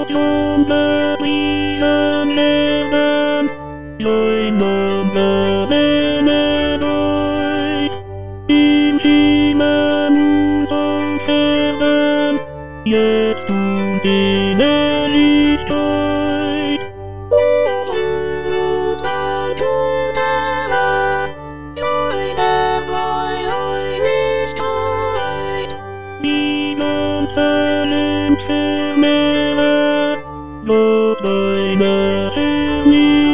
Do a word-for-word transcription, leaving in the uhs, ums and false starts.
trong đời vì dân nè đàn rồi mơ mơ nè nè đôi im khi mà mù trong khe đàn Yesu đi nè đi trôi Salem, Salem, Lord, thy name,